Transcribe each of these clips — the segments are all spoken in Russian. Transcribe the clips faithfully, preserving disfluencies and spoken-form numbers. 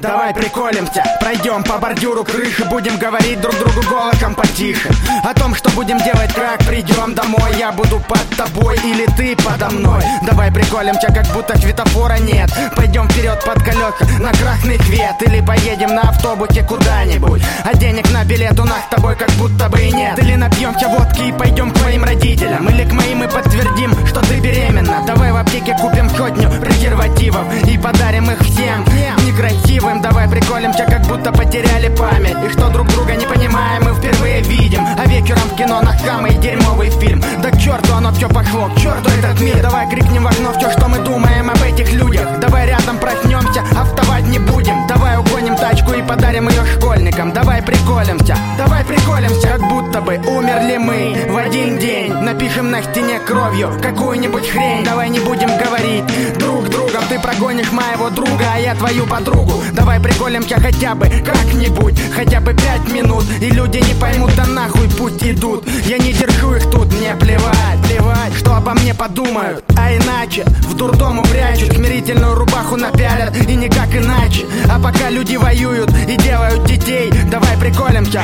Давай приколимся, пройдем по бордюру крыши, будем говорить друг другу голосом потише о том, что будем делать, как придем домой. Я буду под тобой или ты подо мной. Давай приколимся, как будто светофора нет. Пойдем вперед под колеса на красный свет, или поедем на автобусе куда-нибудь, а денег на билет у нас с тобой как будто бы и нет. Или напьемся водки и пойдем к твоим родителям, или к моим и подтвердим, что ты беременна. Давай в аптеке купим сотню презервативов и подарим их всем некрасивым. Давай приколимся, как будто потеряли память, и что друг друга не понимаем, мы впервые видим. А вечером в кино на самый дерьмовый фильм. Да к черту оно все пошло, к черту этот мир. Давай крикнем в окно все, что мы думаем об этих людях. Давай рядом проснемся, а вставать не будем. Давай угоним тачку и подарим ее школьникам. Давай приколимся, давай приколимся, как будто бы умерли мы в один день. Напишем на стене кровью какую-нибудь хрень. Давай не будем говорить друг с другом, ты прогонишь моего друга, а я твою подругу. Давай приколимся хотя бы как-нибудь, хотя бы пять минут, и люди не поймут, да нахуй пусть идут. Я не держу их тут, мне плевать, плевать, что обо мне подумают. А иначе в дурдом упрячут, смирительную рубаху напялят, и никак иначе. А пока люди воюют и делают детей, давай приколимся.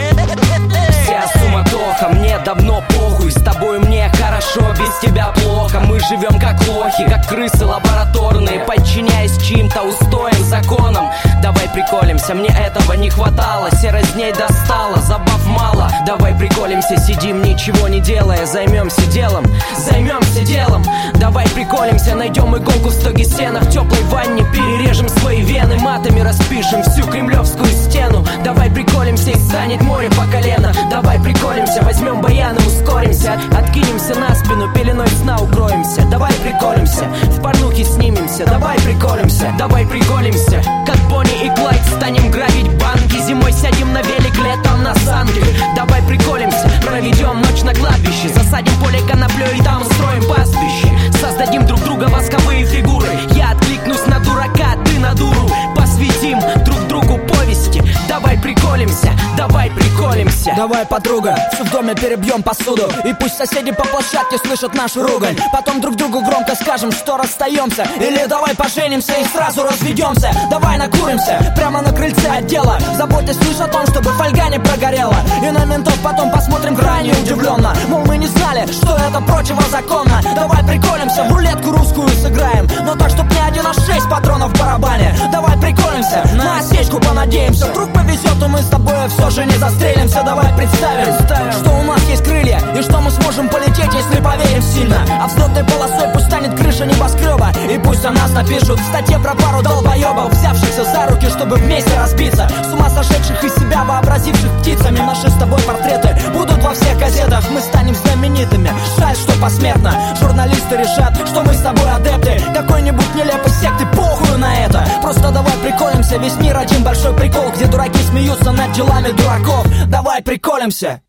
Вся суматоха, мне давно похуй. С тобой мне хорошо, без тебя плохо. Мы живем как лохи, как крысы лабораторные, подчиняясь чьим-то устоям, законам. Давай приколимся, мне этого не хватало. Серость дней достала, забав мало. Давай приколимся, сидим ничего не делая. Займемся делом, займемся делом. Давай приколимся, найдем иголку в стоге сена. В теплой ванне перережем свои вены, матами распишем всю кремлевскую стену. Давай приколимся, и станет море по колено. Давай приколимся, возьмем баян и ускоримся. Откинемся на спину, пеленой сна укроемся. Давай приколимся, в порнухе снимемся. Давай приколимся, давай приколимся, как Бонни и Клайд станем грабить банки. Зимой сядем на велик, летом на санки. Давай приколимся, проведем ночь на кладбище. Засадим поле коноплей и там устроим пастбище. Создадим друг друга восковые фигуры. Я откликнусь на дурака, ты на дуру. Посвятим друг другу повести. Давай приколимся, давай приколимся. Давай, подруга, в доме перебьем посуду, и пусть соседи по площадке слышат нашу ругань. Потом друг другу громко скажем, что расстаемся. Или давай поженимся и сразу разведемся. Давай накуримся прямо на крыльце отдела, заботясь лишь о том, чтобы фольга не прогорела. И на ментов потом посмотрим крайне удивленно, мол, мы не знали, что это противозаконно. Давай приколимся, в рулетку русскую сыграем, но так, чтоб не один, а шесть патронов в барабане. Давай приколимся, на осечку понадеемся. Вдруг повезет, и мы с тобой все же не застрелимся. Давай представим, что у нас есть крылья, и что мы сможем полететь, если поверим сильно. А взлетной полосой пусть станет крыша небоскреба, и пусть о нас напишут в статье про пару долбоебов, взявшихся за руки, чтобы вместе разбиться. С ума сошедших из себя вообразивших птицами. Наши с тобой портреты будут во всех газетах. Мы станем знаменитыми, жаль, что посмертно. Журналисты решат, что мы с тобой адепты какой-нибудь нелепой секты, похуй на это. Просто давай приколимся, весь мир один большой прикол, где дураки смеются над делами дураков. Давай приколимся.